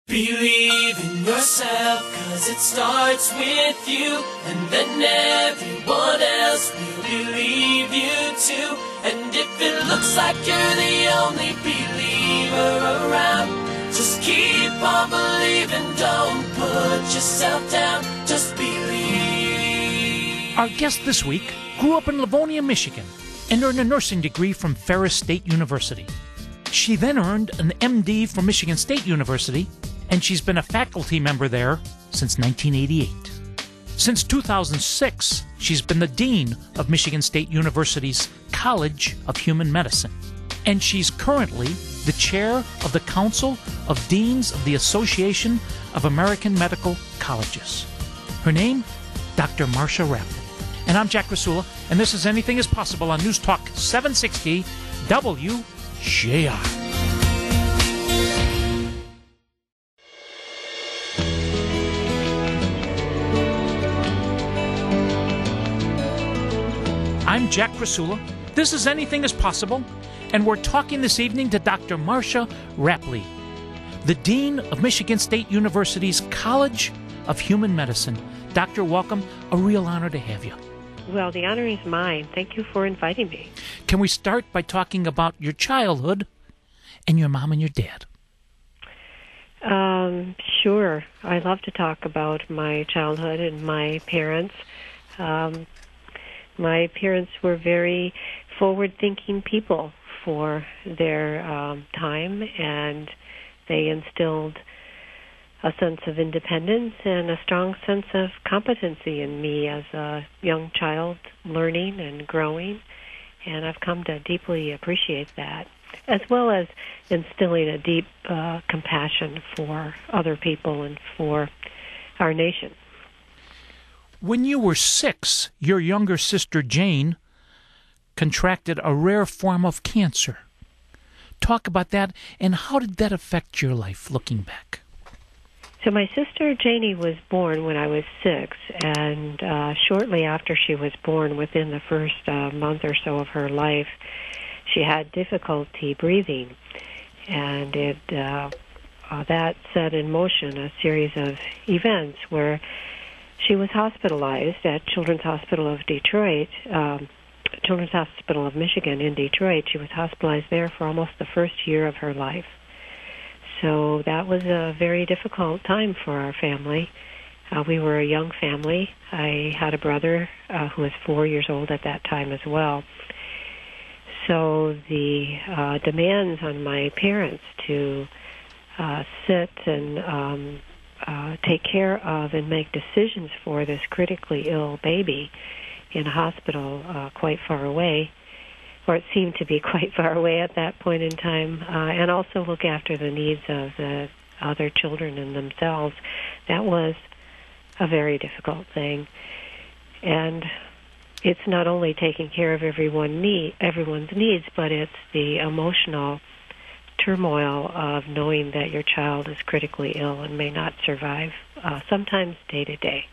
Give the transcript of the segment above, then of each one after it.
Believe in yourself, cause it starts with you, and then everyone else will believe you too. And if it looks like you're the only believer around, just keep on believing, don't put yourself down, just believe. Our guest this week grew up in Livonia, Michigan, and earned a nursing degree from Ferris State University. She then earned an MD from Michigan State University, and she's been a faculty member there since 1988. Since 2006, she's been the Dean of Michigan State University's College of Human Medicine, and she's currently the chair of the Council of Deans of the Association of American Medical Colleges. Her name, Dr. Marsha Rapley. And I'm Jack Rasula, and this is Anything is Possible on News Talk 760 WJR. I'm Jack Rasula. This is Anything is Possible, and we're talking this evening to Dr. Marsha Rapley, the Dean of Michigan State University's College of Human Medicine. Doctor, welcome. A real honor to have you. Well, the honor is mine. Thank you for inviting me. Can we start by talking about your childhood and your mom and your dad? Sure. I love to talk about my childhood and my parents. My parents were very forward-thinking people for their time, and they instilled a sense of independence and a strong sense of competency in me as a young child, learning and growing, and I've come to deeply appreciate that, as well as instilling a deep compassion for other people and for our nation. When you were 6, your younger sister Jane contracted a rare form of cancer. Talk about that, and how did that affect your life, looking back? So my sister Janie was born when I was 6, and shortly after she was born, within the first month or so of her life, she had difficulty breathing, and that set in motion a series of events where she was hospitalized at Children's Hospital of Detroit, Children's Hospital of Michigan in Detroit. She was hospitalized there for almost the first year of her life. So that was a very difficult time for our family. We were a young family. I had a brother who was 4 years old at that time as well. So the demands on my parents to sit and take care of and make decisions for this critically ill baby in a hospital quite far away, or it seemed to be quite far away at that point in time, and also look after the needs of the other children and themselves. That was a very difficult thing. And it's not only taking care of everyone's needs, but it's the emotional turmoil of knowing that your child is critically ill and may not survive, sometimes day to day.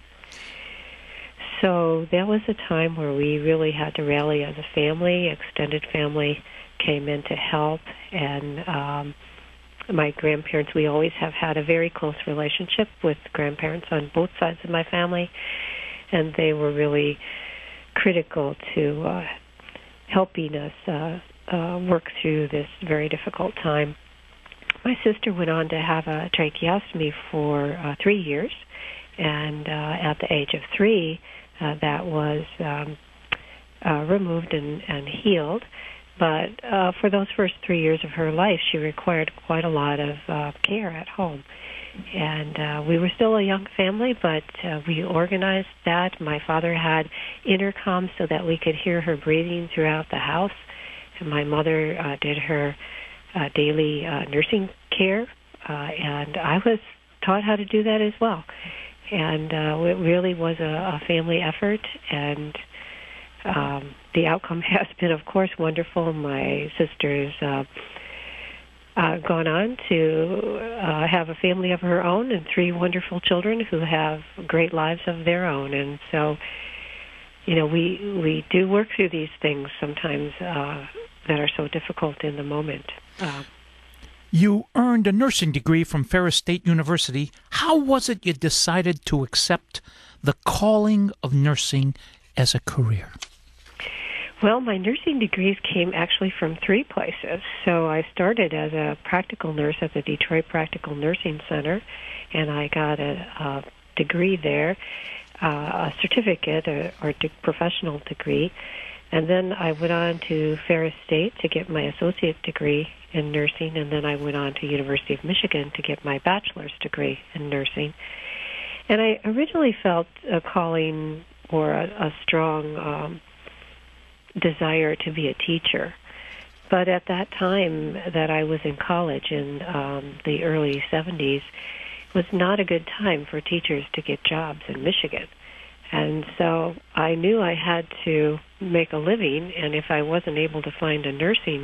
So that was a time where we really had to rally as a family. Extended family came in to help, and my grandparents, we always have had a very close relationship with grandparents on both sides of my family, and they were really critical to helping us work through this very difficult time. My sister went on to have a tracheostomy for 3 years, and at the age of 3, that was removed and healed. But for those first 3 years of her life, she required quite a lot of care at home. And we were still a young family, but we organized that. My father had intercoms so that we could hear her breathing throughout the house. And my mother did her daily nursing care, and I was taught how to do that as well. And it really was a family effort, and the outcome has been, of course, wonderful. My sister's gone on to have a family of her own and 3 wonderful children who have great lives of their own. And so, you know, we do work through these things sometimes that are so difficult in the moment. You earned a nursing degree from Ferris State University. How was it you decided to accept the calling of nursing as a career? Well, my nursing degrees came actually from 3 places. So I started as a practical nurse at the Detroit Practical Nursing Center, and I got a degree there, a certificate or professional degree. And then I went on to Ferris State to get my associate degree in nursing, and then I went on to University of Michigan to get my bachelor's degree in nursing. And I originally felt a calling or a strong desire to be a teacher. But at that time that I was in college in the early 70s, was not a good time for teachers to get jobs in Michigan. And so I knew I had to make a living, and if I wasn't able to find a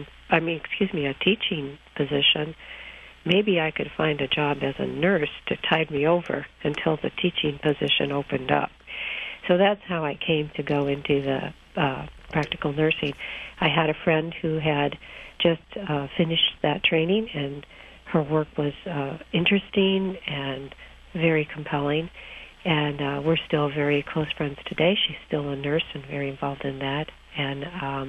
teaching position, maybe I could find a job as a nurse to tide me over until the teaching position opened up. So that's how I came to go into the practical nursing. I had a friend who had just finished that training, and her work was interesting and very compelling. And we're still very close friends today. She's still a nurse and very involved in that. And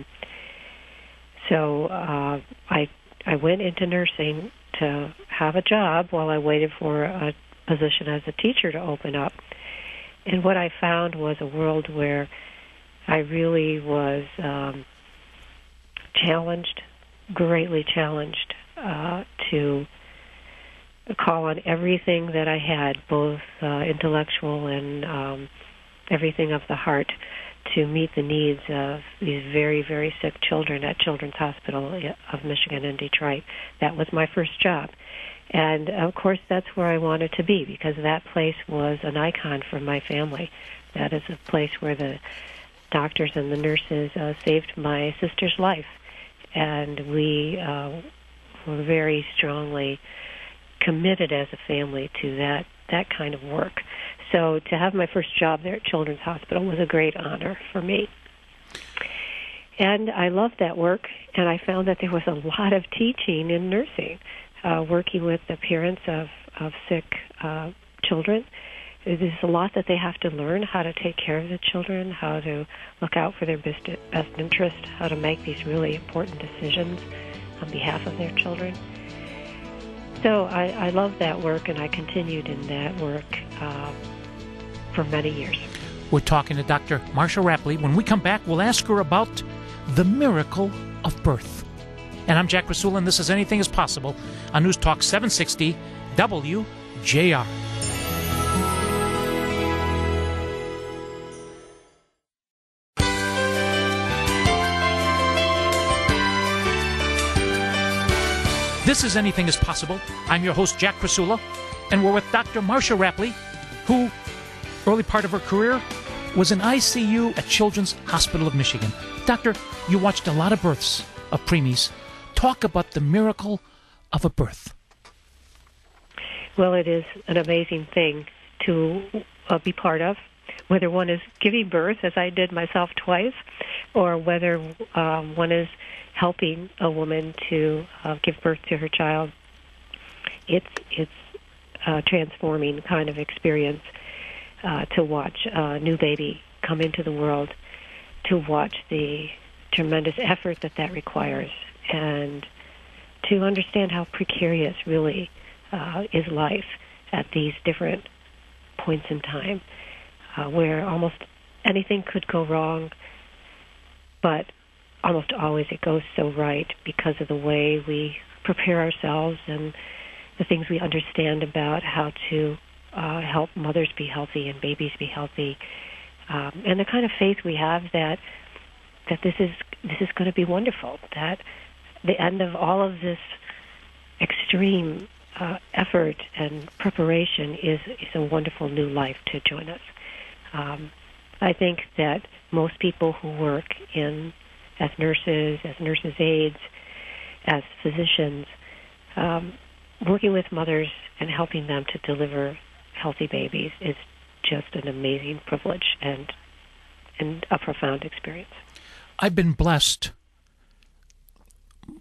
so I went into nursing to have a job while I waited for a position as a teacher to open up. And what I found was a world where I really was challenged, greatly challenged, to call on everything that I had, both intellectual and everything of the heart, to meet the needs of these very, very sick children at Children's Hospital of Michigan in Detroit. That was my first job. And, of course, that's where I wanted to be, because that place was an icon for my family. That is a place where the doctors and the nurses saved my sister's life. And we were very strongly committed as a family to that kind of work. So to have my first job there at Children's Hospital was a great honor for me. And I loved that work, and I found that there was a lot of teaching in nursing, working with the parents of sick children. There's a lot that they have to learn, how to take care of the children, how to look out for their best interest, how to make these really important decisions on behalf of their children. So I loved that work, and I continued in that work for many years. We're talking to Dr. Marsha Rapley. When we come back, we'll ask her about the miracle of birth. And I'm Jack Rasula, and this is Anything is Possible on News Talk 760 WJR. This is Anything is Possible. I'm your host, Jack Rasula, and we're with Dr. Marsha Rapley, who, early part of her career, was in ICU at Children's Hospital of Michigan. Doctor, you watched a lot of births of preemies. Talk about the miracle of a birth. Well, it is an amazing thing to be part of, whether one is giving birth, as I did myself twice, or whether one is helping a woman to give birth to her child. It's a transforming kind of experience to watch a new baby come into the world, to watch the tremendous effort that requires, and to understand how precarious really is life at these different points in time, where almost anything could go wrong, but almost always it goes so right because of the way we prepare ourselves and the things we understand about how to help mothers be healthy and babies be healthy, and the kind of faith we have that this is going to be wonderful, that the end of all of this extreme effort and preparation is a wonderful new life to join us. I think that most people who work as nurses aides, as physicians, working with mothers and helping them to deliver healthy babies is just an amazing privilege and a profound experience. I've been blessed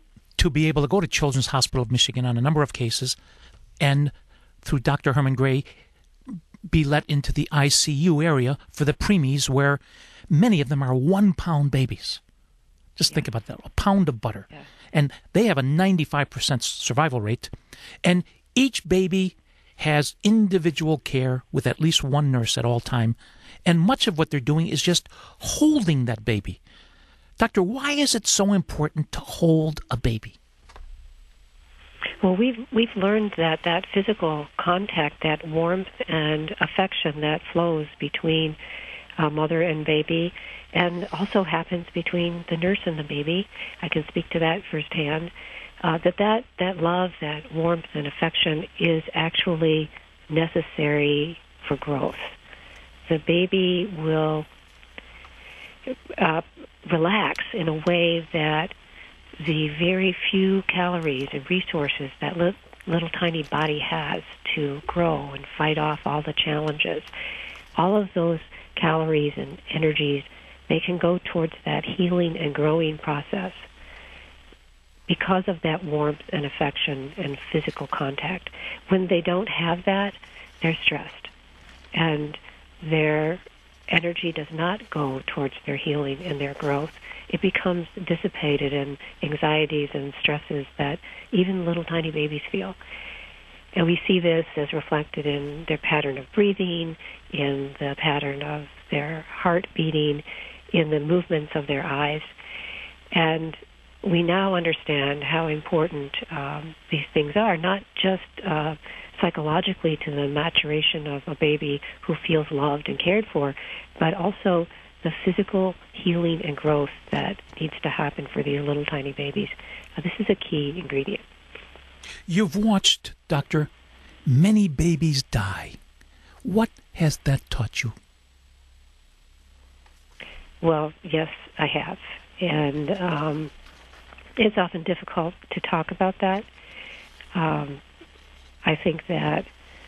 to be able to go to Children's Hospital of Michigan on a number of cases and through Dr. Herman Gray be let into the ICU area for the preemies, where many of them are 1 pound babies. Just think about that, a pound of butter. Yeah. And they have a 95% survival rate. And each baby has individual care with at least one nurse at all time. And much of what they're doing is just holding that baby. Doctor, why is it so important to hold a baby? Well, we've learned that physical contact, that warmth and affection that flows between mother and baby, and also happens between the nurse and the baby. I can speak to that firsthand. That love, that warmth and affection is actually necessary for growth. The baby will relax in a way that the very few calories and resources that little tiny body has to grow and fight off all the challenges, all of those calories and energies, they can go towards that healing and growing process because of that warmth and affection and physical contact. When they don't have that, they're stressed, and their energy does not go towards their healing and their growth. It becomes dissipated in anxieties and stresses that even little tiny babies feel. And we see this as reflected in their pattern of breathing, in the pattern of their heart beating, in the movements of their eyes. And we now understand how important these things are, not just psychologically to the maturation of a baby who feels loved and cared for, but also the physical healing and growth that needs to happen for these little tiny babies. This is a key ingredient. You've watched, Doctor, many babies die. What has that taught you? Well, yes, I have. And it's often difficult to talk about that. I think that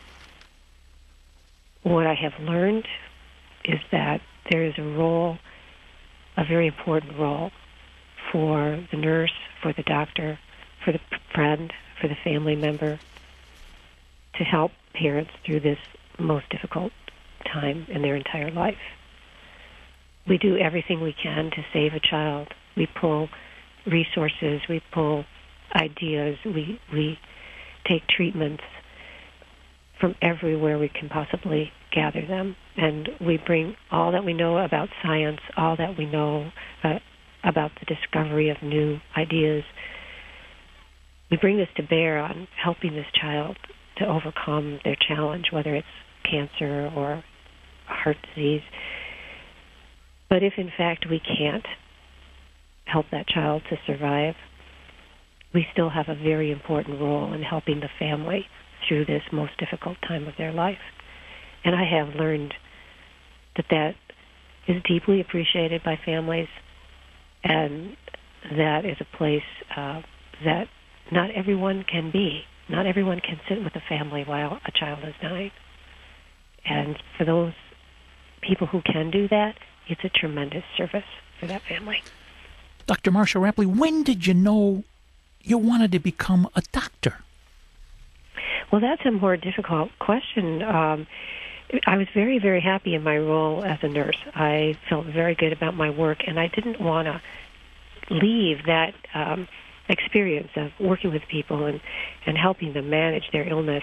what I have learned is that there is a role, a very important role, for the nurse, for the doctor, for the friend, for the family member, to help parents through this most difficult time in their entire life. We do everything we can to save a child. We pull resources, we pull ideas, we take treatments from everywhere we can possibly gather them. And we bring all that we know about science, all that we know about the discovery of new ideas. We bring this to bear on helping this child to overcome their challenge, whether it's cancer or heart disease. But if, in fact, we can't help that child to survive, we still have a very important role in helping the family through this most difficult time of their life. And I have learned that is deeply appreciated by families, and that is a place that not everyone can be. Not everyone can sit with a family while a child is dying. And for those people who can do that, it's a tremendous service for that family. Dr. Marcia Rapley, when did you know you wanted to become a doctor? Well, that's a more difficult question. I was very, very happy in my role as a nurse. I felt very good about my work, and I didn't want to leave that experience of working with people and helping them manage their illness.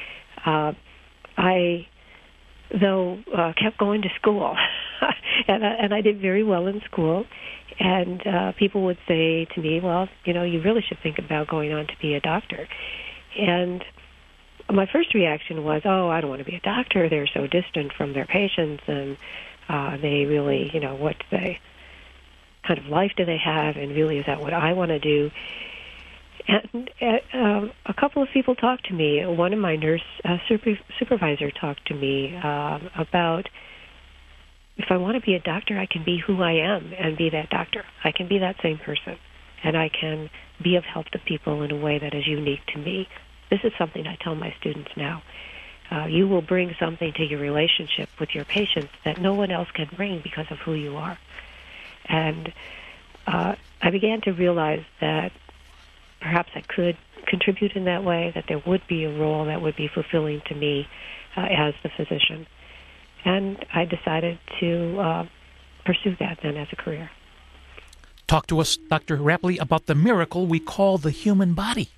I, though, kept going to school, and I did very well in school. And people would say to me, well, you really should think about going on to be a doctor. And my first reaction was, I don't want to be a doctor. They're so distant from their patients, and they really, what kind of life do they have, and really is that what I want to do? And a couple of people talked to me. One of my nurse supervisor talked to me about, if I want to be a doctor, I can be who I am and be that doctor. I can be that same person, and I can be of help to people in a way that is unique to me. This is something I tell my students now. You will bring something to your relationship with your patients that no one else can bring because of who you are. And I began to realize that perhaps I could contribute in that way, that there would be a role that would be fulfilling to me as the physician. And I decided to pursue that then as a career. Talk to us, Dr. Rapley, about the miracle we call the human body.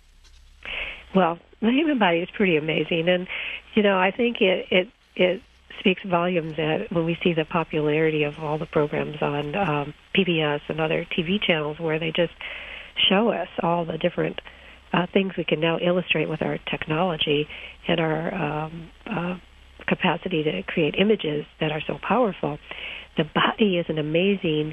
Well, the human body is pretty amazing, and I think it speaks volumes that when we see the popularity of all the programs on PBS and other TV channels where they just show us all the different things we can now illustrate with our technology and our capacity to create images that are so powerful. The body is an amazing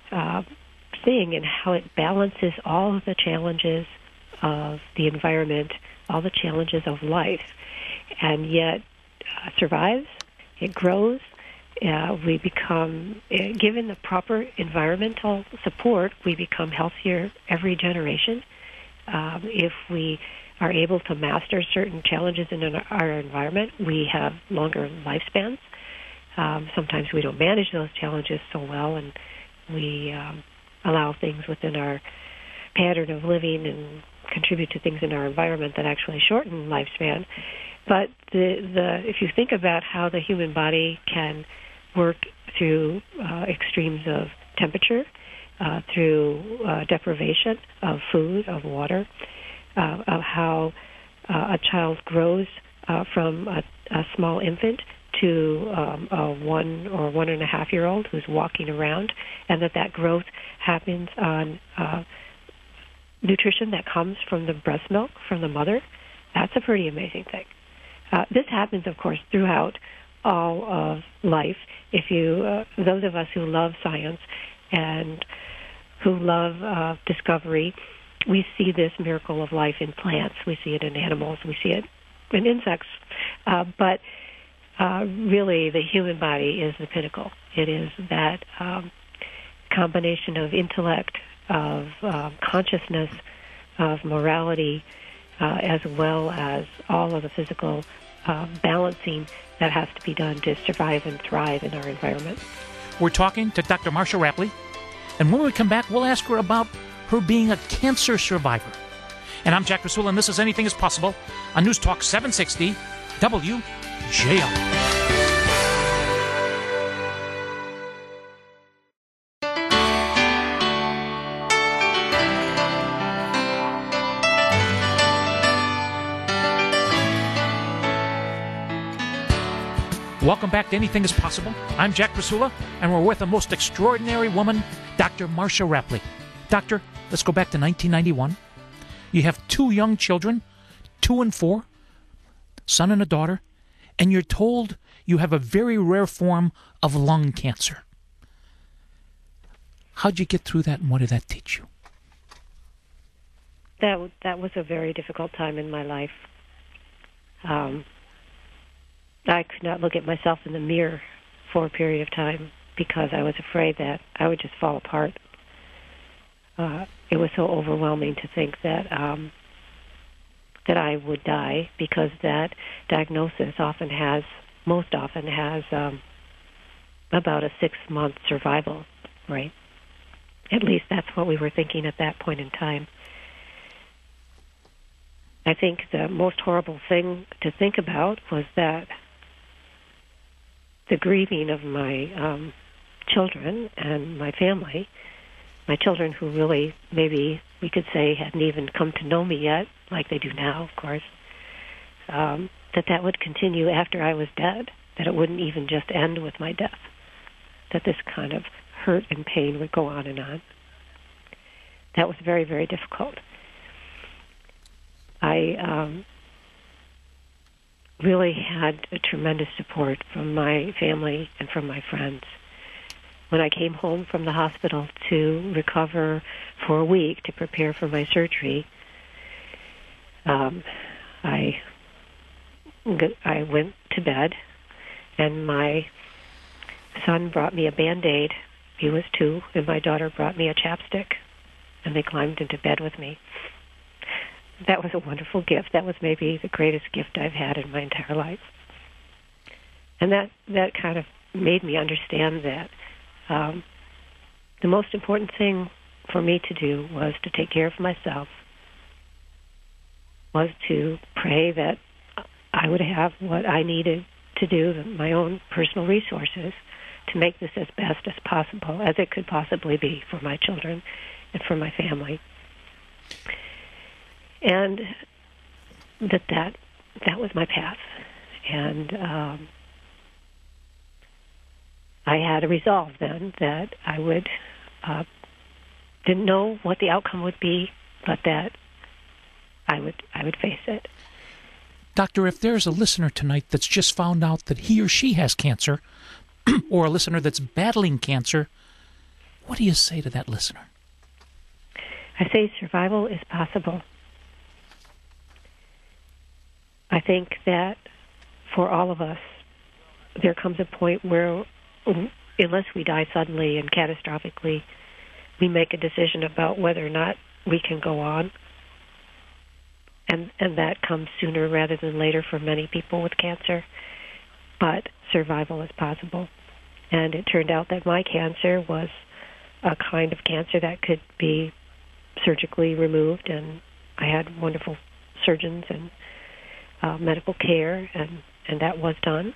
thing in how it balances all of the challenges of the environment, all the challenges of life, and yet survives. It grows. We become, given the proper environmental support, we become healthier every generation. If we are able to master certain challenges in our environment, we have longer lifespans. Sometimes we don't manage those challenges so well, and we allow things within our pattern of living and contribute to things in our environment that actually shorten lifespan. But if you think about how the human body can work through extremes of temperature, through deprivation of food, of water, of how a child grows from a small infant to a 1 or 1.5-year-old who's walking around, and that growth happens on nutrition that comes from the breast milk from the mother. That's a pretty amazing thing. This happens, of course, throughout all of life. If you, those of us who love science and who love discovery, we see this miracle of life in plants. We see it in animals. We see it in insects. But really, the human body is the pinnacle. It is that combination of intellect, of consciousness, of morality, as well as all of the physical balancing that has to be done to survive and thrive in our environment. We're talking to Dr. Marsha Rapley, and when we come back, we'll ask her about her being a cancer survivor. And I'm Jack Rasula, and this is Anything is Possible on News Talk 760 WJR. Welcome back to Anything is Possible. I'm Jack Rasula, and we're with a most extraordinary woman, Dr. Marsha Rapley. Doctor, let's go back to 1991. You have 2 young children, 2 and 4, son and a daughter, and you're told you have a very rare form of lung cancer. How'd you get through that, and what did that teach you? That was a very difficult time in my life. I could not look at myself in the mirror for a period of time because I was afraid that I would just fall apart. It was so overwhelming to think that I would die, because that diagnosis most often has about a 6-month survival rate. At least that's what we were thinking at that point in time. I think the most horrible thing to think about was that the grieving of my children and my family, my children who really, maybe we could say, hadn't even come to know me yet, like they do now, of course, that would continue after I was dead, that it wouldn't even just end with my death, that this kind of hurt and pain would go on and on. That was very, very difficult. I really had a tremendous support from my family and from my friends. When I came home from the hospital to recover for a week to prepare for my surgery, I went to bed, and my son brought me a Band-Aid. He was 2, and my daughter brought me a chapstick, and they climbed into bed with me. That was a wonderful gift. That was maybe the greatest gift I've had in my entire life. And that kind of made me understand that the most important thing for me to do was to take care of myself was to pray that I would have what I needed to do, my own personal resources, to make this as best as possible, as it could possibly be for my children and for my family. And that was my path. And I had a resolve then that I would, didn't know what the outcome would be, but that I would face it. Doctor, if there's a listener tonight that's just found out that he or she has cancer, or a listener that's battling cancer, what do you say to that listener? I say survival is possible. I think that for all of us, there comes a point where, unless we die suddenly and catastrophically, we make a decision about whether or not we can go on. And that comes sooner rather than later for many people with cancer. But survival is possible. And it turned out that my cancer was a kind of cancer that could be surgically removed, and I had wonderful surgeons and medical care, and that was done.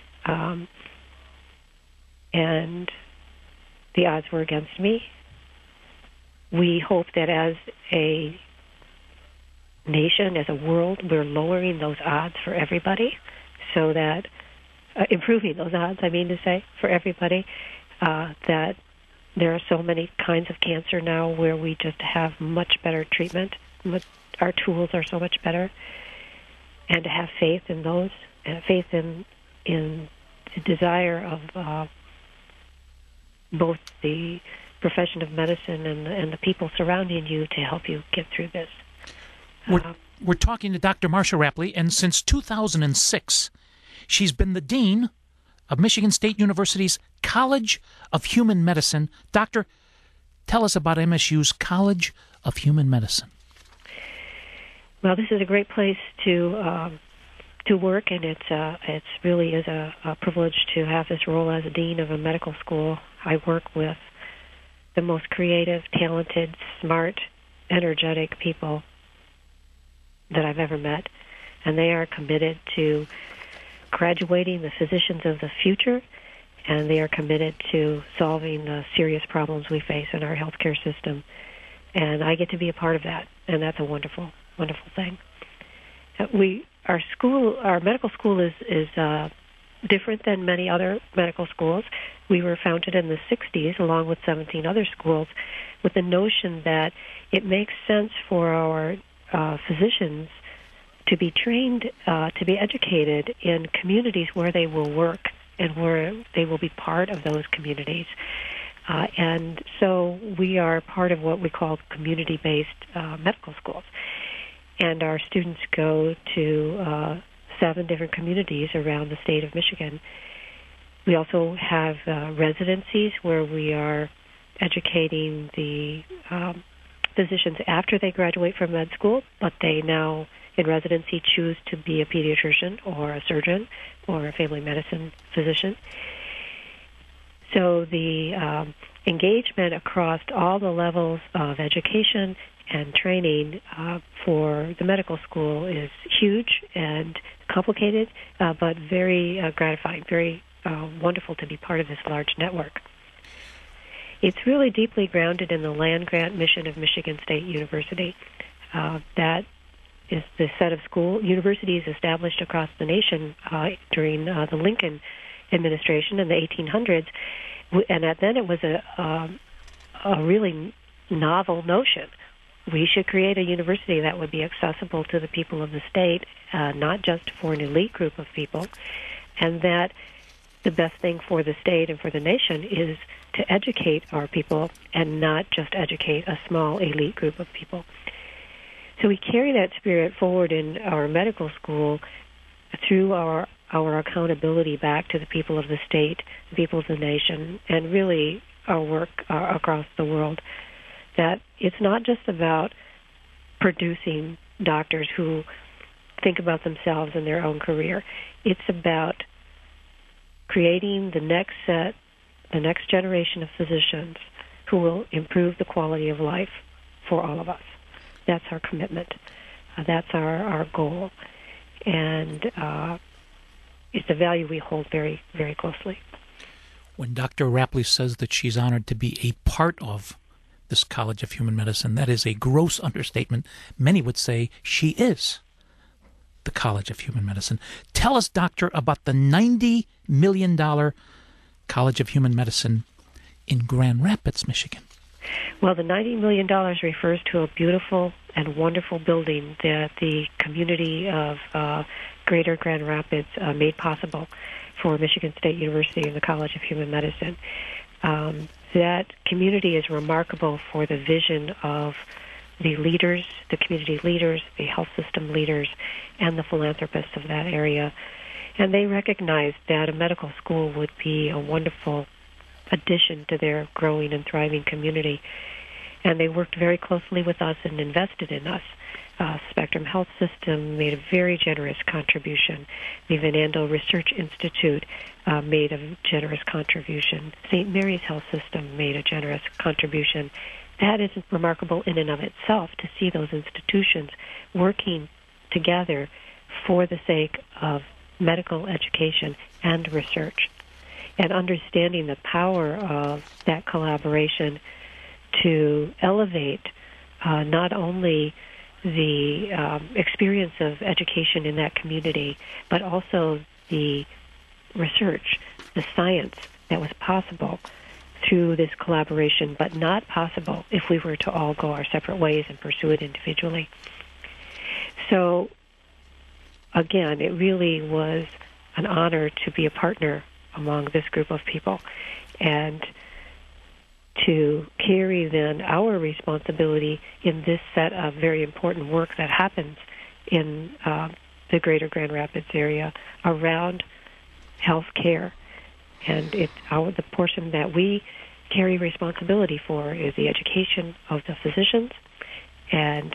And the odds were against me. We hope that as a nation, as a world, we're lowering those odds for everybody, so that improving those odds, I mean to say, for everybody, that there are so many kinds of cancer now where we just have much better treatment. Our tools are so much better, and to have faith in those, faith in the desire of both the profession of medicine and the people surrounding you to help you get through this. We're talking to Dr. Marcia Rapley, and since 2006, she's been the Dean of Michigan State University's College of Human Medicine. Doctor, tell us about MSU's College of Human Medicine. Well, this is a great place to work, and it's really is a privilege to have this role as a dean of a medical school. I work with the most creative, talented, smart, energetic people that I've ever met, and they are committed to graduating the physicians of the future, and they are committed to solving the serious problems we face in our healthcare system. And I get to be a part of that, and that's a wonderful, wonderful thing. Our medical school is different than many other medical schools. We were founded in the 60s, along with 17 other schools, with the notion that it makes sense for our physicians to be trained, to be educated in communities where they will work and where they will be part of those communities. And so we are part of what we call community-based medical schools. And our students go to 7 different communities around the state of Michigan. We also have residencies where we are educating the physicians after they graduate from med school, but they now, in residency, choose to be a pediatrician or a surgeon or a family medicine physician. So the engagement across all the levels of education and training for the medical school is huge and complicated, but very gratifying, very wonderful to be part of this large network. It's really deeply grounded in the land-grant mission of Michigan State University. That is the set of universities established across the nation during the Lincoln administration in the 1800s, and then it was a really novel notion. We should create a university that would be accessible to the people of the state, not just for an elite group of people, and that the best thing for the state and for the nation is to educate our people and not just educate a small elite group of people. So we carry that spirit forward in our medical school through our accountability back to the people of the state, the people of the nation, and really our work across the world. That it's not just about producing doctors who think about themselves and their own career. It's about creating the next generation of physicians who will improve the quality of life for all of us. That's our commitment. That's our goal. And it's a value we hold very, very closely. When Dr. Rapley says that she's honored to be a part of this College of Human Medicine, that is a gross understatement. Many would say she is the College of Human Medicine. Tell us, Doctor, about the $90 million College of Human Medicine in Grand Rapids, Michigan. Well, the $90 million refers to a beautiful and wonderful building that the community of Greater Grand Rapids made possible for Michigan State University and the College of Human Medicine. That community is remarkable for the vision of the leaders, the community leaders, the health system leaders, and the philanthropists of that area. And they recognized that a medical school would be a wonderful addition to their growing and thriving community. And they worked very closely with us and invested in us. Spectrum Health System made a very generous contribution. The Van Andel Research Institute made a generous contribution. St. Mary's Health System made a generous contribution. That is remarkable in and of itself, to see those institutions working together for the sake of medical education and research, and understanding the power of that collaboration to elevate not only the experience of education in that community, but also the research, the science that was possible through this collaboration, but not possible if we were to all go our separate ways and pursue it individually. So, again, it really was an honor to be a partner among this group of people, and to carry then our responsibility in this set of very important work that happens in the Greater Grand Rapids area around health care. And the portion that we carry responsibility for is the education of the physicians and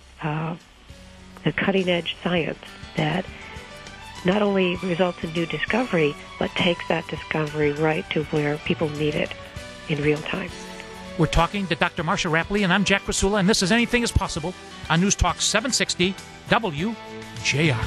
the cutting-edge science that not only results in new discovery, but takes that discovery right to where people need it in real time. We're talking to Dr. Marsha Rapley, and I'm Jack Krasula, and this is Anything is Possible on News Talk 760 WJR.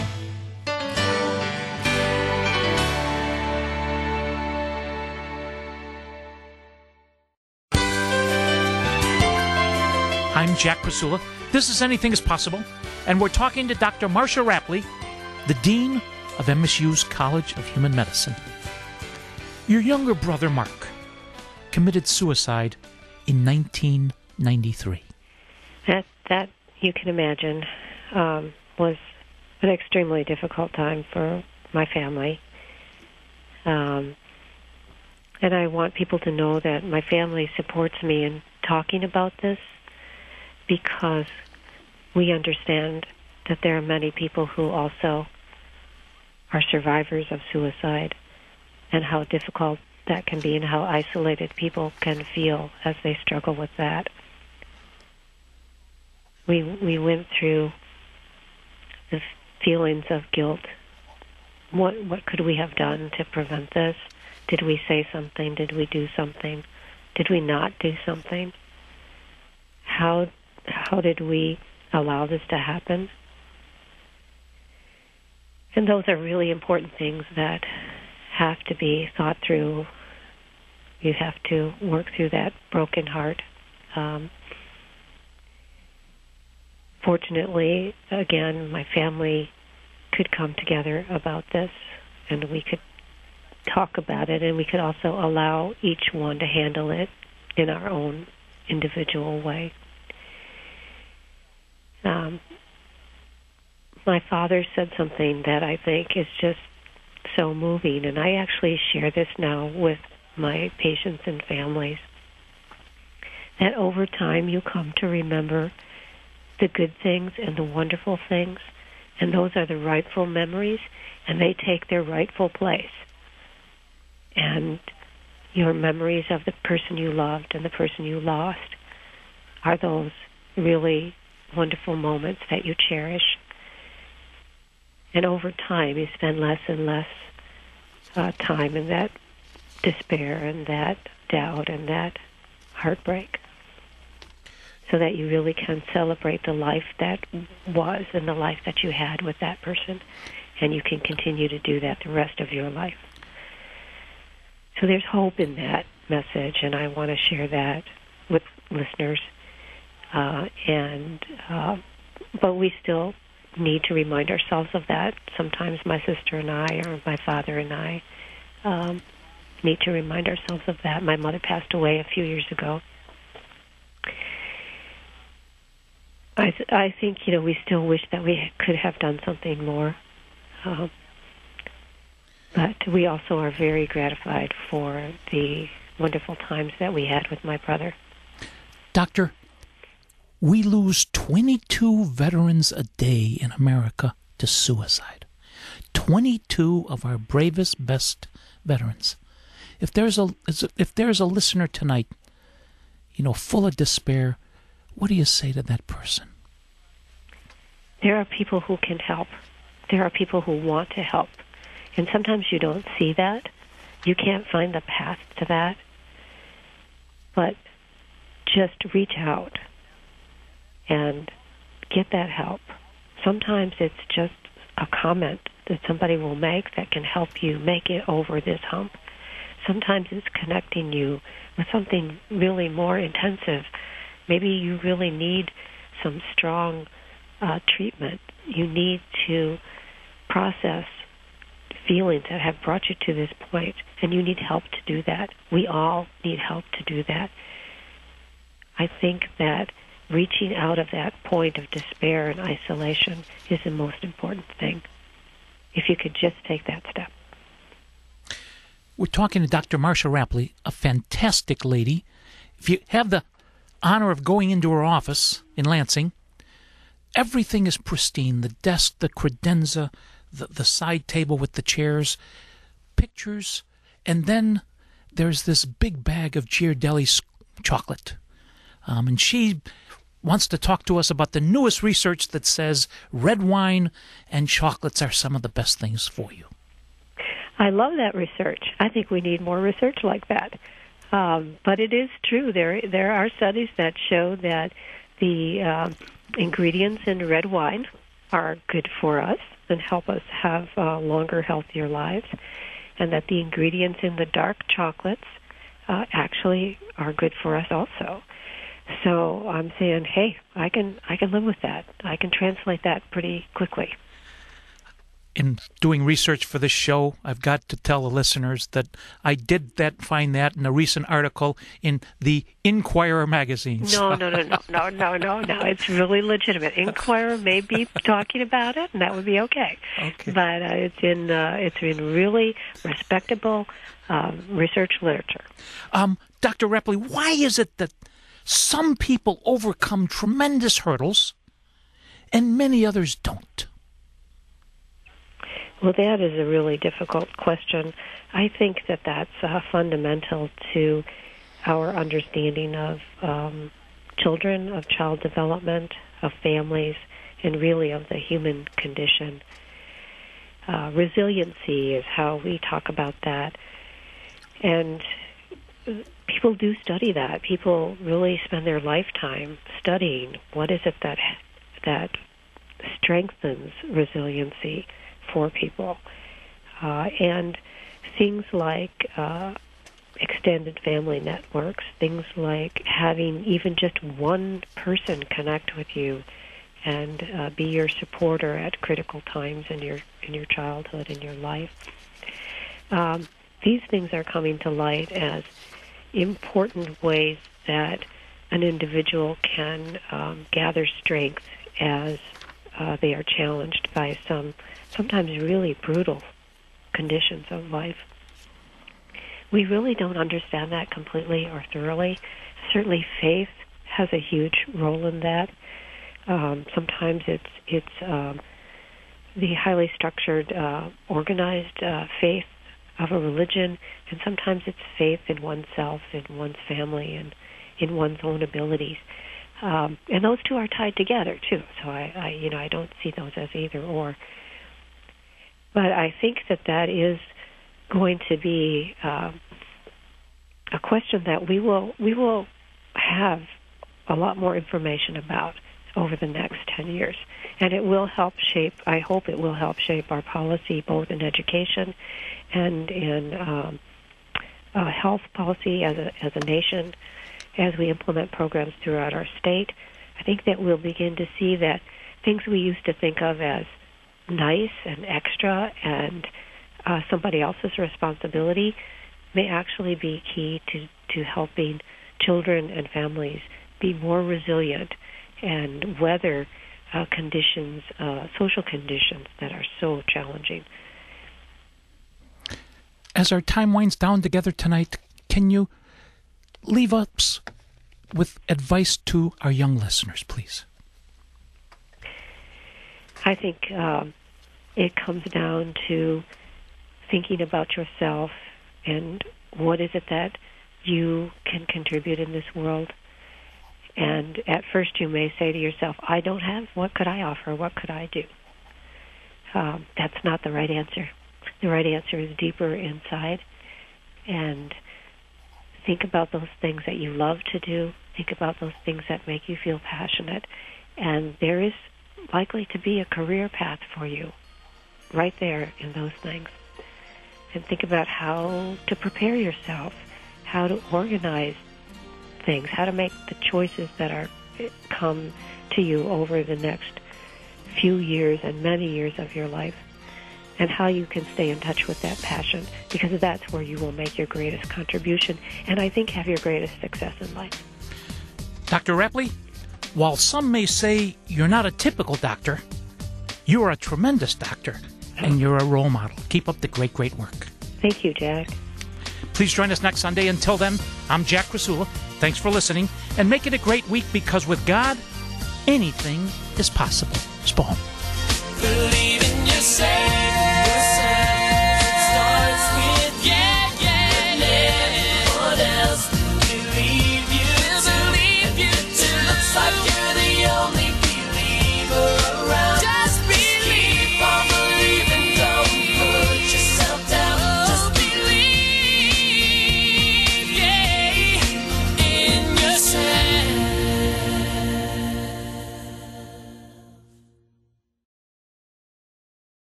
I'm Jack Krasula. This is Anything is Possible, and we're talking to Dr. Marsha Rapley, the Dean of MSU's College of Human Medicine. Your younger brother, Mark, committed suicide in 1993. That you can imagine, was an extremely difficult time for my family. And I want people to know that my family supports me in talking about this, because we understand that there are many people who also are survivors of suicide, and how difficult that can be and how isolated people can feel as they struggle with that. We went through the feelings of guilt. What could we have done to prevent this? Did we say something? Did we do something? Did we not do something? How did we allow this to happen? And those are really important things that have to be thought through. You have to work through that broken heart. Fortunately, again, my family could come together about this, and we could talk about it, and we could also allow each one to handle it in our own individual way. My father said something that I think is just so moving, and I actually share this now with my patients and families, that over time you come to remember the good things and the wonderful things, and those are the rightful memories, and they take their rightful place. And your memories of the person you loved and the person you lost are those really wonderful moments that you cherish. And over time, you spend less and less time in that despair and that doubt and that heartbreak. so that you really can celebrate the life that was and the life that you had with that person, and you can continue to do that the rest of your life. So there's hope in that message, and I want to share that with listeners. But we still need to remind ourselves of that. Sometimes my sister and I, or my father and I, need to remind ourselves of that. My mother passed away a few years ago. I think, we still wish that we could have done something more. But we also are very gratified for the wonderful times that we had with my brother. Doctor, we lose 22 veterans a day in America to suicide. 22 of our bravest, best veterans. If there's a listener tonight, full of despair, what do you say to that person? There are people who can help. There are people who want to help. And sometimes you don't see that. You can't find the path to that. But just reach out and get that help. Sometimes it's just a comment that somebody will make that can help you make it over this hump. Sometimes it's connecting you with something really more intensive. Maybe you really need some strong treatment. You need to process feelings that have brought you to this point, and you need help to do that. We all need help to do that. I think that reaching out of that point of despair and isolation is the most important thing, if you could just take that step. We're talking to Dr. Marsha Rapley, a fantastic lady. If you have the honor of going into her office in Lansing, everything is pristine. The desk, the credenza, the side table with the chairs, pictures, and then there's this big bag of Ghirardelli chocolate. And she wants to talk to us about the newest research that says red wine and chocolates are some of the best things for you. I love that research. I think we need more research like that. But it is true. There are studies that show that the ingredients in red wine are good for us and help us have longer, healthier lives, and that the ingredients in the dark chocolates actually are good for us also. So I'm saying, hey, I can live with that. I can translate that pretty quickly. In doing research for this show, I've got to tell the listeners that I did find that in a recent article in the Inquirer magazine. No. It's really legitimate. Inquirer may be talking about it, and that would be okay. But it's in really respectable research literature. Dr. Rapley, why is it that some people overcome tremendous hurdles and many others don't? Well, that is a really difficult question. I think that that's fundamental to our understanding of children, of child development, of families, and really of the human condition. Resiliency is how we talk about that. And people do study that. People really spend their lifetime studying what is it that strengthens resiliency for people. And things like extended family networks, things like having even just one person connect with you and be your supporter at critical times in your childhood, in your life. These things are coming to light as important ways that an individual can gather strength as they are challenged by sometimes really brutal conditions of life. We really don't understand that completely or thoroughly. Certainly faith has a huge role in that. Sometimes it's the highly structured, organized faith of a religion, and sometimes it's faith in oneself, in one's family, and in one's own abilities. And those two are tied together too. So I don't see those as either or. But I think that is going to be a question that we will have a lot more information about over the next 10 years. And it will help shape, I hope it will help shape our policy both in education and in health policy as a nation as we implement programs throughout our state. I think that we'll begin to see that things we used to think of as nice and extra and somebody else's responsibility may actually be key to helping children and families be more resilient and weather conditions, social conditions that are so challenging. As our time winds down together tonight, can you leave us with advice to our young listeners, please? I think it comes down to thinking about yourself and what is it that you can contribute in this world. And at first you may say to yourself, I don't have, what could I offer? What could I do? That's not the right answer. The right answer is deeper inside. And think about those things that you love to do. Think about those things that make you feel passionate. And there is likely to be a career path for you right there in those things. And think about how to prepare yourself, how to organize things, how to make the choices that are come to you over the next few years and many years of your life, and how you can stay in touch with that passion, because that's where you will make your greatest contribution and I think have your greatest success in life. Dr. Rapley, while some may say you're not a typical doctor, you are a tremendous doctor, and you're a role model. Keep up the great, great work. Thank you, Jack. Please join us next Sunday. Until then, I'm Jack Krasula. Thanks for listening, and make it a great week, because with God, anything is possible. Spawn.